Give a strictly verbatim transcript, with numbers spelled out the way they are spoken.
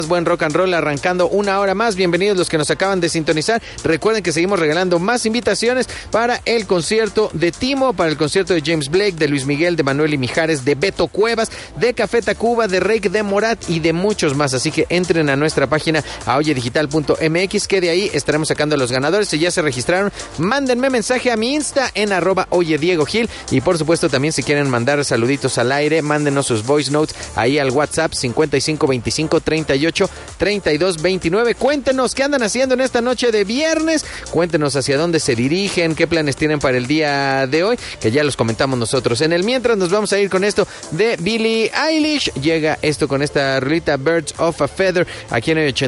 Buen rock and roll arrancando una hora más. Bienvenidos los que nos acaban de sintonizar. Recuerden que seguimos regalando más invitaciones para el concierto de Timo, para el concierto de James Blake, de Luis Miguel, de Manuel y Mijares, de Beto Cuevas, de Café Tacuba, de Rake, de Morat y de muchos más. Así que entren a nuestra página a oye digital punto m x, que de ahí estaremos sacando a los ganadores. Si ya se registraron, mándenme mensaje a mi Insta en arroba oye Diego Gil. Y por supuesto también si quieren mandar saluditos al aire, mándenos sus voice notes ahí al WhatsApp cincuenta y cinco veinticinco treinta y ocho treinta y dos veintinueve. Cuéntenos qué andan haciendo en esta noche de viernes, cuéntenos hacia dónde se dirigen, qué planes tienen para el día de hoy, que ya los comentamos nosotros. En el mientras nos vamos a ir con esto de Billie Eilish. Llega esto con esta rolita Birds of a Feather aquí en el ochenta.